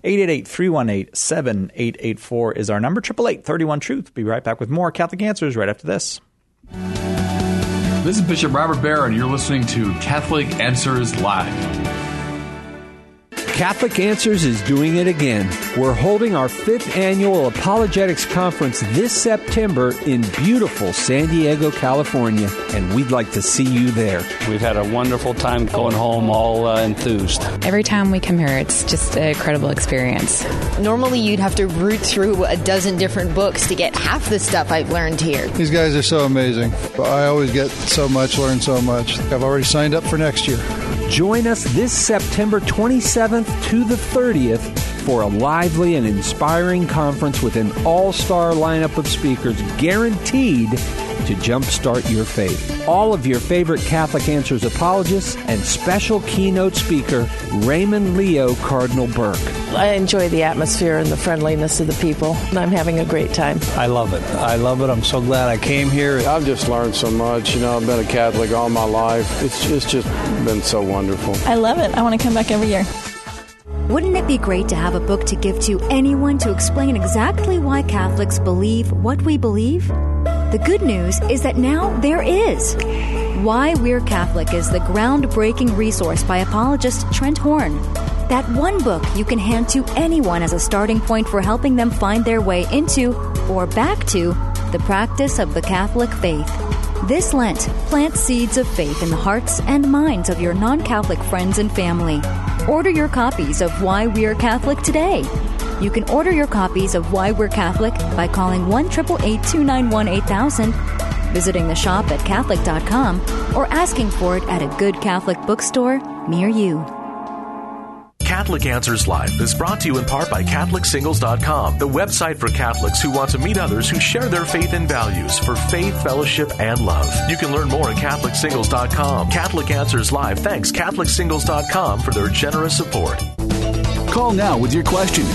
888-318-7884 is our number. 888-31-TRUTH. Be right back with more Catholic Answers right after this. This is Bishop Robert Barron, and you're listening to Catholic Answers Live. Catholic Answers is doing it again. We're holding our 5th annual Apologetics Conference this September in beautiful San Diego, California, and we'd like to see you there. We've had a wonderful time going home all enthused. Every time we come here, it's just a credible experience. Normally, you'd have to root through a dozen different books to get half the stuff I've learned here. These guys are so amazing. I always get so much, learn so much. I've already signed up for next year. Join us this September 27th to the 30th for a lively and inspiring conference with an all-star lineup of speakers guaranteed to jumpstart your faith. All of your favorite Catholic Answers apologists and special keynote speaker Raymond Leo Cardinal Burke. I enjoy the atmosphere and the friendliness of the people, and I'm having a great time. I love it. I'm so glad I came here. I've just learned so much. I've been a Catholic all my life. It's just been so wonderful. I love it. I want to come back every year. Wouldn't it be great to have a book to give to anyone to explain exactly why Catholics believe what we believe? The good news is that now there is. Why We're Catholic is the groundbreaking resource by apologist Trent Horn. That one book you can hand to anyone as a starting point for helping them find their way into, or back to, the practice of the Catholic faith. This Lent, plant seeds of faith in the hearts and minds of your non-Catholic friends and family. Order your copies of Why We're Catholic today. You can order your copies of Why We're Catholic by calling 1-888-291-8000, visiting the shop at Catholic.com, or asking for it at a good Catholic bookstore near you. Catholic Answers Live is brought to you in part by CatholicSingles.com, the website for Catholics who want to meet others who share their faith and values for faith, fellowship, and love. You can learn more at CatholicSingles.com. Catholic Answers Live thanks CatholicSingles.com for their generous support. Call now with your question,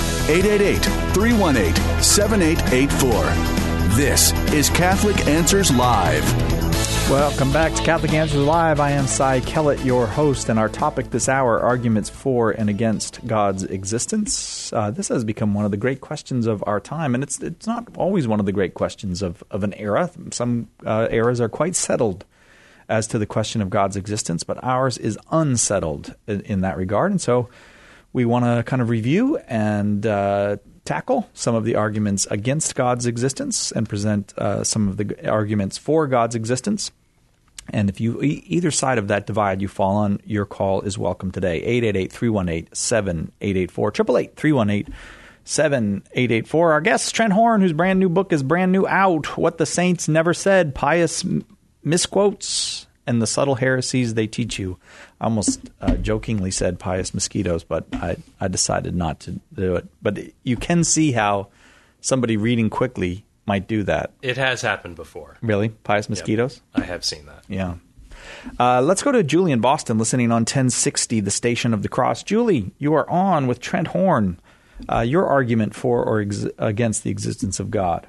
888-318-7884. This is Catholic Answers Live. Welcome back to Catholic Answers Live. I am Cy Kellett, your host, and our topic this hour, arguments for and against God's existence. This has become one of the great questions of our time, and it's not always one of the great questions of an era. Some eras are quite settled as to the question of God's existence, but ours is unsettled in that regard, and so we want to kind of review and tackle some of the arguments against God's existence and present some of the arguments for God's existence. And if you either side of that divide you fall on, your call is welcome today. 888-318-7884, 888-318-7884. Our guest, Trent Horn, whose brand new book is brand new out, What the Saints Never Said, Pious Misquotes and the Subtle Heresies They Teach You. I almost jokingly said pious mosquitoes, but I decided not to do it. But you can see how somebody reading quickly might do that. It has happened before. Really? Pious mosquitoes? Yep, I have seen that. Yeah. Let's go to Julie in Boston, listening on 1060, the Station of the Cross. Julie, you are on with Trent Horn. Your argument for or against the existence of God.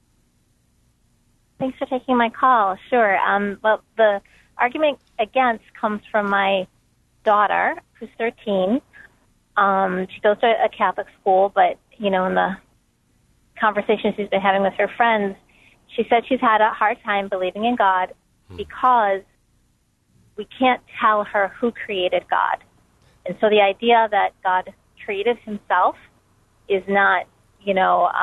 Thanks for taking my call. Sure. Well, the argument against comes from my daughter, who's 13. She goes to a Catholic school, but, in the conversations she's been having with her friends, she said she's had a hard time believing in God because we can't tell her who created God. And so the idea that God created himself is not, she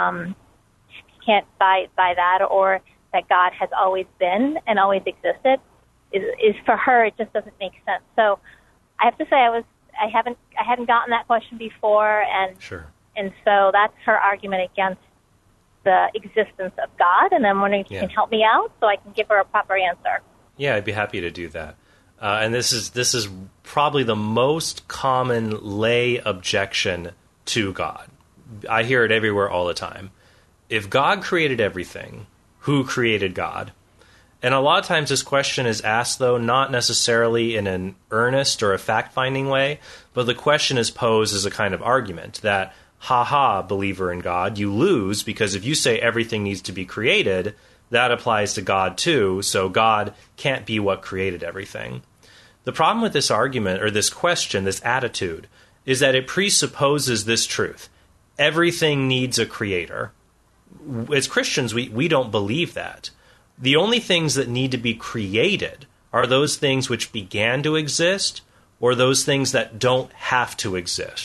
can't buy that, or that God has always been and always existed. Is for her, it just doesn't make sense. So I have to say I hadn't gotten that question before, and sure. And so that's her argument against the existence of God, and I'm wondering if you can help me out so I can give her a proper answer. Yeah, I'd be happy to do that. And this is probably the most common lay objection to God. I hear it everywhere all the time. If God created everything, who created God? And a lot of times this question is asked, though, not necessarily in an earnest or a fact-finding way, but the question is posed as a kind of argument that, ha-ha, believer in God, you lose, because if you say everything needs to be created, that applies to God too, so God can't be what created everything. The problem with this argument, or this question, this attitude, is that it presupposes this truth. Everything needs a creator. As Christians, we don't believe that. The only things that need to be created are those things which began to exist, or those things that don't have to exist.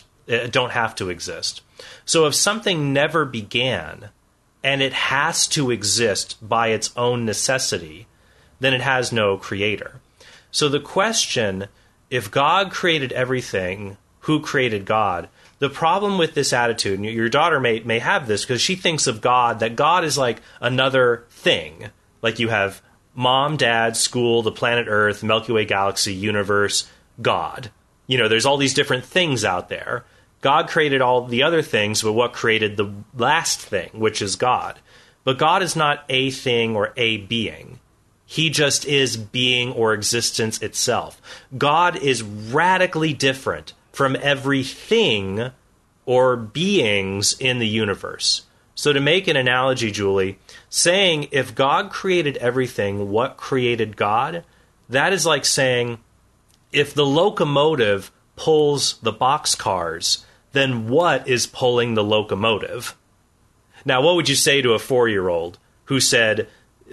So if something never began and it has to exist by its own necessity, then it has no creator. So the question, if God created everything, who created God? The problem with this attitude, and your daughter may have this because she thinks of God, that God is like another thing. Like you have mom, dad, school, the planet Earth, Milky Way galaxy, universe, God. There's all these different things out there. God created all the other things, but what created the last thing, which is God? But God is not a thing or a being. He just is being or existence itself. God is radically different from everything or beings in the universe. So to make an analogy, Julie, saying if God created everything, what created God? That is like saying if the locomotive pulls the boxcars, then what is pulling the locomotive? Now, what would you say to a 4-year-old who said,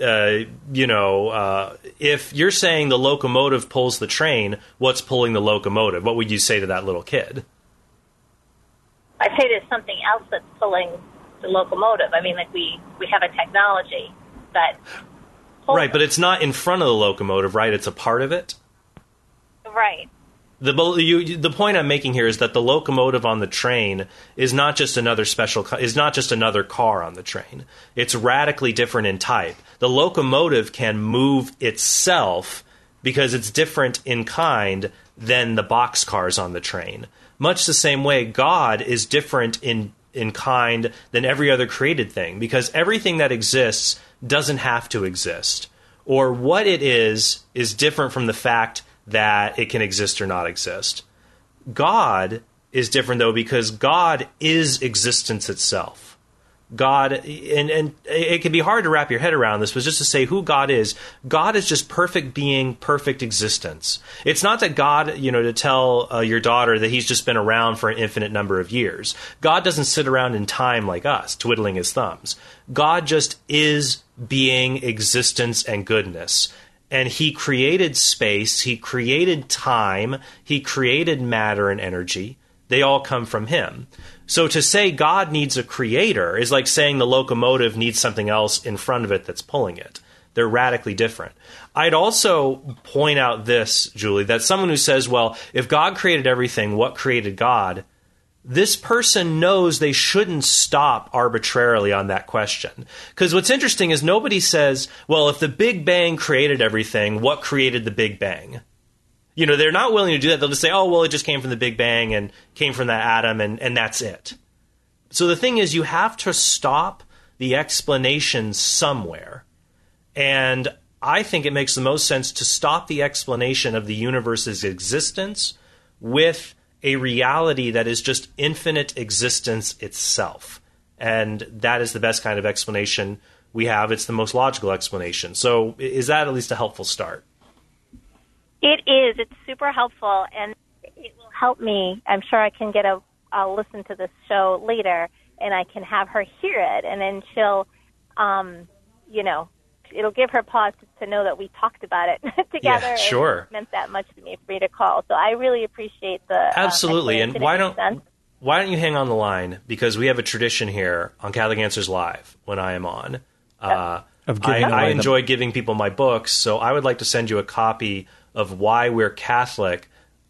if you're saying the locomotive pulls the train, what's pulling the locomotive? What would you say to that little kid? I'd say there's something else that's pulling the locomotive. I mean, like we have a technology that pulls right, but it's not in front of the locomotive, right? It's a part of it? Right. The point I'm making here is that the locomotive on the train is not just another car on the train. It's radically different in type. The locomotive can move itself because it's different in kind than the boxcars on the train. Much the same way, God is different in kind than every other created thing, because everything that exists doesn't have to exist. Or what it is different from the fact that it can exist or not exist. God is different, though, because God is existence itself. God, and it can be hard to wrap your head around this, but just to say who God is just perfect being, perfect existence. It's not that God, to tell your daughter that he's just been around for an infinite number of years. God doesn't sit around in time like us, twiddling his thumbs. God just is being, existence, and goodness. And he created space, he created time, he created matter and energy. They all come from him. So to say God needs a creator is like saying the locomotive needs something else in front of it that's pulling it. They're radically different. I'd also point out this, Julie, that someone who says, well, if God created everything, what created God? This person knows they shouldn't stop arbitrarily on that question. Because what's interesting is nobody says, well, if the Big Bang created everything, what created the Big Bang? They're not willing to do that. They'll just say, oh, well, it just came from the Big Bang and came from that atom, and that's it. So the thing is, you have to stop the explanation somewhere. And I think it makes the most sense to stop the explanation of the universe's existence with a reality that is just infinite existence itself. And that is the best kind of explanation we have. It's the most logical explanation. So is that at least a helpful start? It is. It's super helpful, and it will help me. I'm sure I can I'll listen to this show later, and I can have her hear it, and then she'll, it'll give her pause to know that we talked about it together. Yeah, sure. And it meant that much to me for me to call. So I really appreciate the absolutely. And why don't you hang on the line, because we have a tradition here on Catholic Answers Live when I am on. I enjoy giving people my books, so I would like to send you a copy of Why We're Catholic.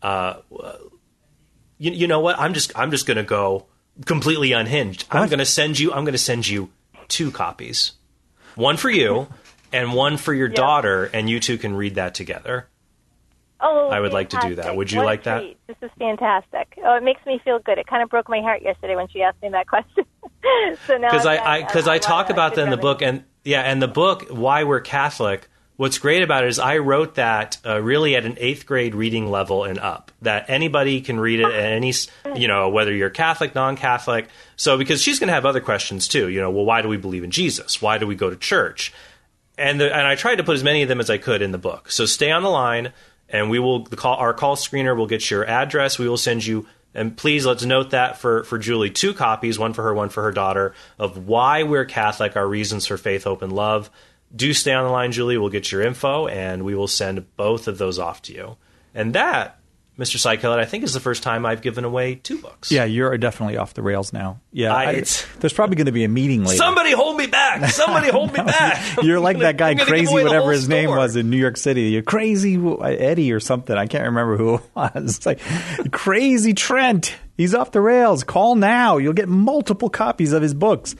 You know what? I'm just going to go completely unhinged. I'm going to send you 2 copies. One for you and one for your daughter, and you two can read that together. Oh, I would like to do that. Would you like that? This is fantastic. Oh, it makes me feel good. It kind of broke my heart yesterday when she asked me that question. So now because I talk about that in the book, and the book Why We're Catholic. What's great about it is I wrote that really at an 8th grade reading level and up, that anybody can read it at any, whether you're Catholic, non-Catholic. So because she's going to have other questions too, well, why do we believe in Jesus? Why do we go to church? And I tried to put as many of them as I could in the book. So stay on the line, and our call screener will get your address. We will send you, and please let's note that for Julie, 2 copies, one for her, one for her daughter, of Why We're Catholic, Our Reasons for Faith, Hope, and Love. Do stay on the line, Julie. We'll get your info, and we will send both of those off to you. And that, Mr. Cy Kellett, I think is the first time I've given away 2 books. Yeah, you're definitely off the rails now. Yeah, there's probably going to be a meeting later. Somebody hold me back! Somebody hold me back! You're like that guy, Crazy, whatever his name was in New York City. You're Crazy Eddie or something. I can't remember who it was. It's like, Crazy Trent. He's off the rails. Call now. You'll get multiple copies of his books.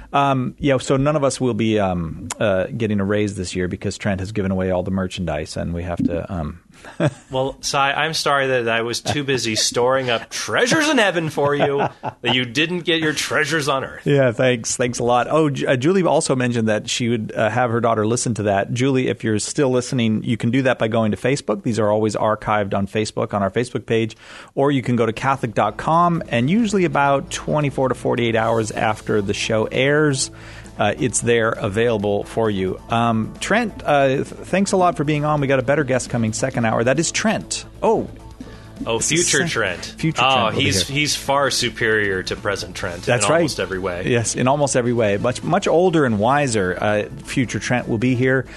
So none of us will be getting a raise this year because Trent has given away all the merchandise, and we have to. Well, Cy, I'm sorry that I was too busy storing up treasures in heaven for you that you didn't get your treasures on earth. Yeah, thanks a lot. Oh, Julie also mentioned that she would have her daughter listen to that. Julie, if you're still listening, you can do that by going to Facebook. These are always archived on Facebook, on our Facebook page, or you can go to Catholic.com, and usually about 24 to 48 hours after the show airs, it's there available for you. Trent, thanks a lot for being on. We got a better guest coming second hour. That is Trent. Oh, future Trent. Future Trent. He's far superior to present Trent. That's in right. Almost every way. Yes, in almost every way. Much older and wiser. Future Trent will be here.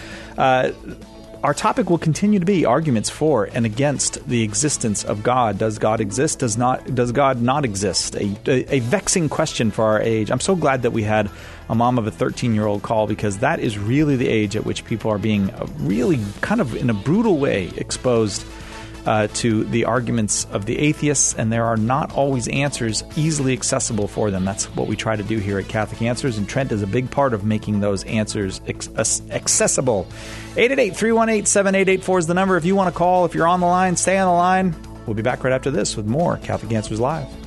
Our topic will continue to be arguments for and against the existence of God. Does God exist? Does God not exist? A vexing question for our age. I'm so glad that we had a mom of a 13-year-old call, because that is really the age at which people are being really kind of in a brutal way exposed to the arguments of the atheists, and there are not always answers easily accessible for them. That's what we try to do here at Catholic Answers, and Trent is a big part of making those answers accessible. 888-318-7884 is the number if you want to call. If you're on the line, stay on the line. We'll be back right after this with more Catholic Answers Live.